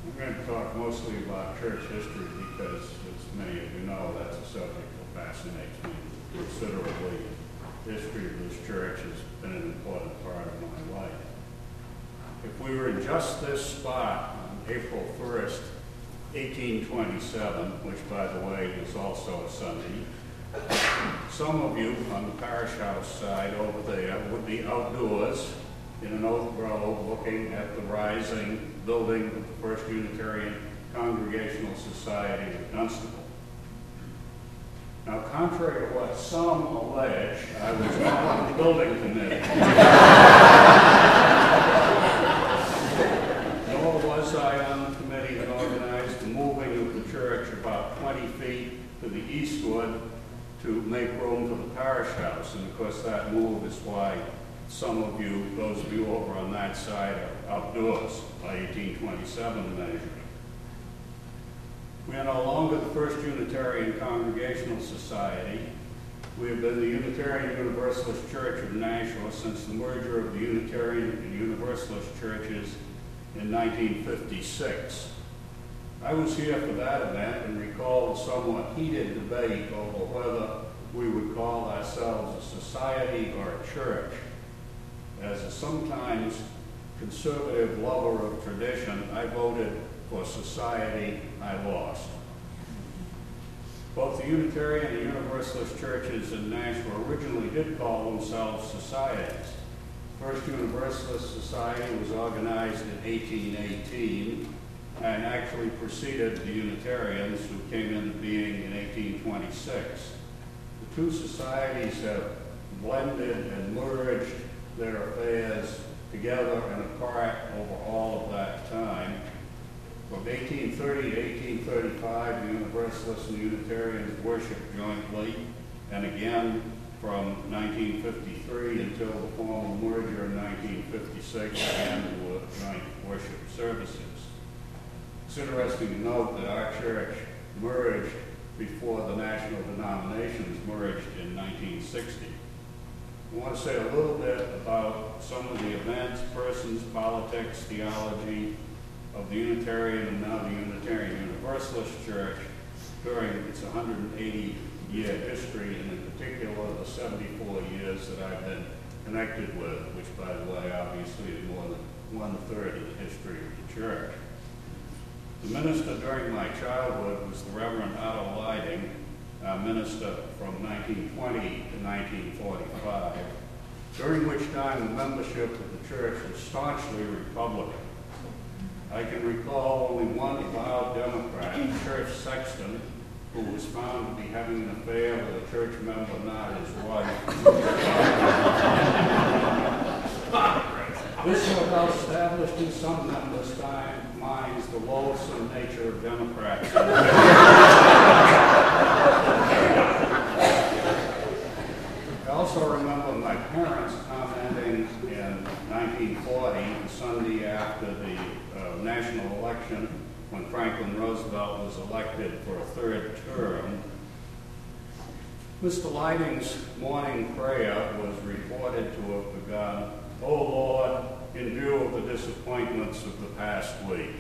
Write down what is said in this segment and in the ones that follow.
I'm going to talk mostly about church history because, as many of you know, that's a subject that fascinates me considerably. The history of this church has been an important part of my life. If we were in just this spot on April 1st, 1827, which, by the way, is also a Sunday, some of you on the parish house side over there would be outdoors in an oak grove looking at the rising building of the First Unitarian Congregational Society of Dunstable. Now, contrary to what some allege, I was not on the building committee. Nor was I on the committee that organized the moving of the church about 20 feet to the eastward to make room for the parish house. And of course, that move is why some of you, those of you over on that side, are outdoors by 1827 measure. We are no longer the First Unitarian Congregational Society. We have been the Unitarian Universalist Church of Nashua since the merger of the Unitarian and Universalist churches in 1956. I was here for that event and recall a somewhat heated debate over whether we would call ourselves a society or a church. As a sometimes conservative lover of tradition, I voted for society. I lost. Both the Unitarian and Universalist churches in Nashua originally did call themselves societies. First Universalist Society was organized in 1818 and actually preceded the Unitarians, who came into being in 1826. The two societies have blended and merged their affairs together and apart over all of that time. From 1830 to 1835, the Universalists and Unitarians worshiped jointly, and again from 1953 until the formal merger in 1956, began to joint worship services. It's interesting to note that our church merged before the national denominations merged in 1960. I want to say a little bit about some of the events, persons, politics, theology of the Unitarian and now the Unitarian Universalist Church during its 180-year history, and in particular the 74 years that I've been connected with, which, by the way, obviously is more than one-third of the history of the church. The minister during my childhood was the Reverend Otto Leiding, minister from 1920 to 1945, during which time the membership of the church was staunchly Republican. I can recall only one avowed Democrat, the church sexton, who was found to be having an affair with a church member, not his wife. This no doubt established in some members' minds the loathsome nature of Democrats. I also remember my parents commenting in 1940, the Sunday after the national election, when Franklin Roosevelt was elected for a third term. Mr. Leiding's morning prayer was reported to have begun, "Oh Lord, in view of the disappointments of the past week."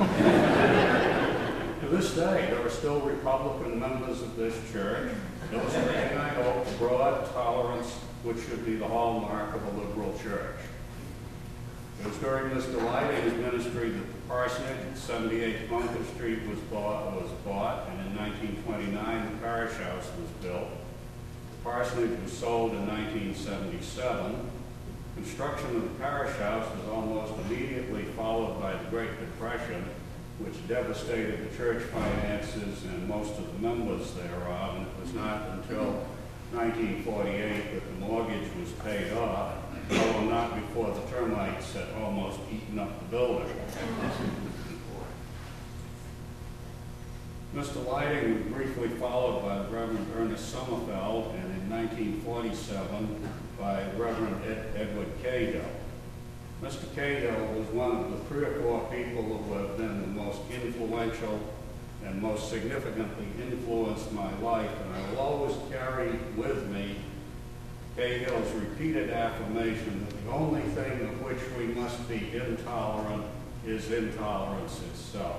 To this day, there are still Republican members of this church, illustrating, I hope, broad tolerance, which should be the hallmark of a liberal church. It was during Mr. Leiding's ministry that the parsonage at 78 Bunker Street was bought, and in 1929 the parish house was built. The parsonage was sold in 1977. Construction of the parish house was almost immediately followed by the Great Depression, which devastated the church finances and most of the members thereof, and it was not until 1948 that the mortgage was paid off, although not before the termites had almost eaten up the building. Mr. Leiding was briefly followed by the Reverend Ernest Sommerfeld, and in 1947 by Reverend Edward Cahill. Mr. Cahill was one of the 3 or 4 people who have been the most influential and most significantly influenced my life, and I will always carry with me Cahill's repeated affirmation that the only thing of which we must be intolerant is intolerance itself.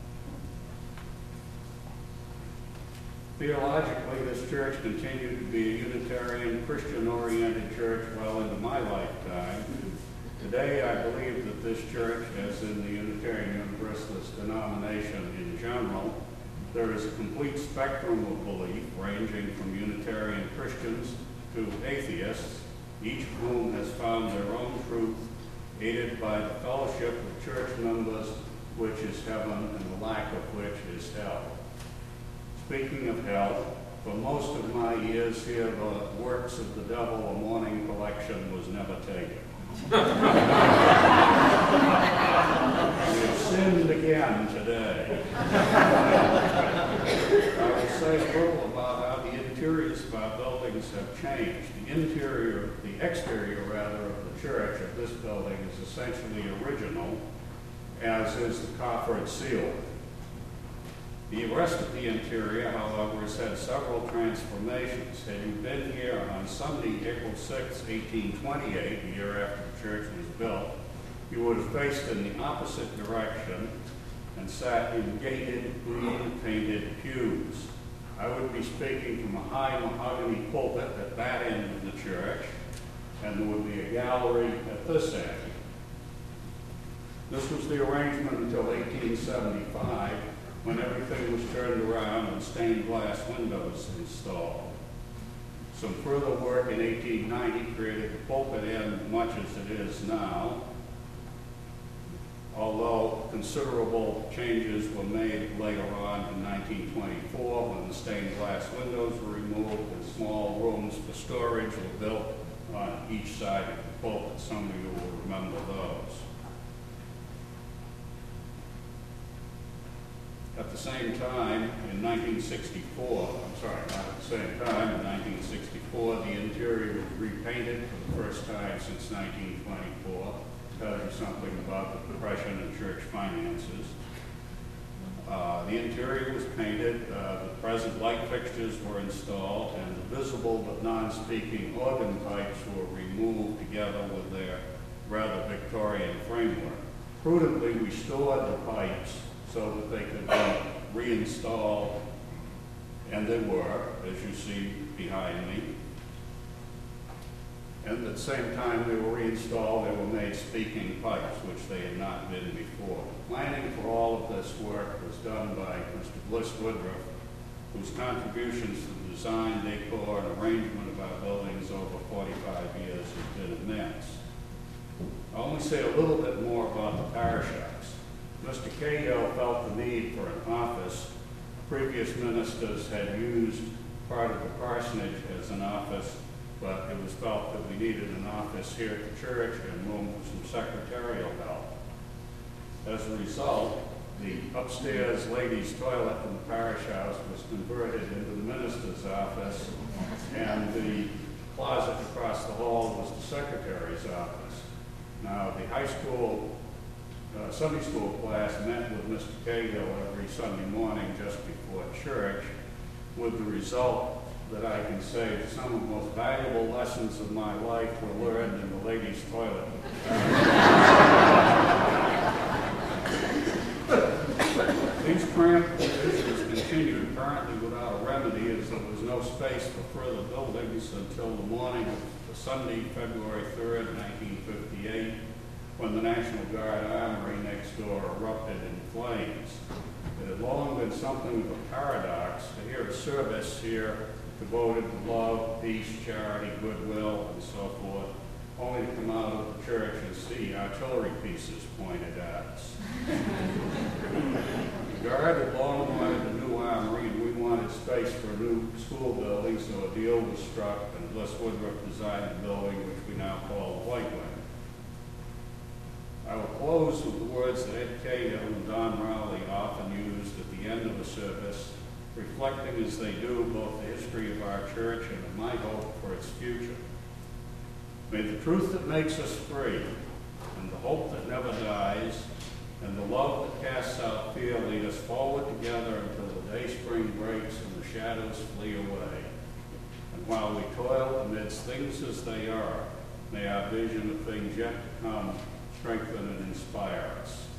Theologically, this church continued to be a Unitarian, Christian-oriented church well into my lifetime. Today, I believe that this church, as in the Unitarian Universalist denomination in general, there is a complete spectrum of belief ranging from Unitarian Christians to atheists, each of whom has found their own truth, aided by the fellowship of church members, which is heaven and the lack of which is hell. Speaking of hell, for most of my years here, the Works of the Devil, a morning collection, was never taken. We have sinned again today. I will say a little about how the interiors of our buildings have changed. The exterior rather, of the church of this building is essentially original, as is the coffered ceiling. The rest of the interior, however, has had several transformations. Had you been here on Sunday, April 6, 1828, the year after the church was built, you would have faced in the opposite direction and sat in gated, green painted pews. I would be speaking from a high mahogany pulpit at that end of the church, and there would be a gallery at this end. This was the arrangement until 1875, when everything was turned around and stained glass windows installed. Some further work in 1890 created the pulpit end much as it is now, although considerable changes were made later on in 1924 when the stained glass windows were removed and small rooms for storage were built on each side of the pulpit. Some of you will remember those. At the same time, in 1964, in 1964, the interior was repainted for the first time since 1924. Tells you something about the depression in church finances. The interior was painted, the present light fixtures were installed, and the visible but non-speaking organ pipes were removed together with their rather Victorian framework. Prudently, we stored the pipes so that they could be reinstalled, and they were, as you see behind me. And at the same time they were reinstalled, they were made speaking pipes, which they had not been before. Planning for all of this work was done by Mr. Bliss Woodruff, whose contributions to the design, decor, and arrangement of our buildings over 45 years has been immense. I'll only say a little bit more about the parashocks. Mr. Cahill felt the need for an office. Previous ministers had used part of the parsonage as an office, but it was felt that we needed an office here at the church and room for some secretarial help. As a result, the upstairs ladies' toilet in the parish house was converted into the minister's office, and the closet across the hall was the secretary's office. Now, the high school Sunday school class met with Mr. Cahill every Sunday morning just before church, with the result that I can say that some of the most valuable lessons of my life were learned in the ladies' toilet. These cramped conditions continued apparently without a remedy, as there was no space for further buildings until the morning of the Sunday, February 3rd, 1958, when the National Guard Armory next door erupted in flames. It had long been something of a paradox to hear a service here devoted to love, peace, charity, goodwill, and so forth, only to come out of the church and see artillery pieces pointed at us. The Guard had long wanted a new armory, and we wanted space for a new school building, so a deal was struck, and Bliss Woodruff designed the building, which we now call the White Wing. I will close with the words that Ed Cahill and Don Rowley often used at the end of a service, reflecting as they do both the history of our church and my hope for its future. May the truth that makes us free, and the hope that never dies, and the love that casts out fear lead us forward together until the day spring breaks and the shadows flee away. And while we toil amidst things as they are, may our vision of things yet to come strengthen and inspire us.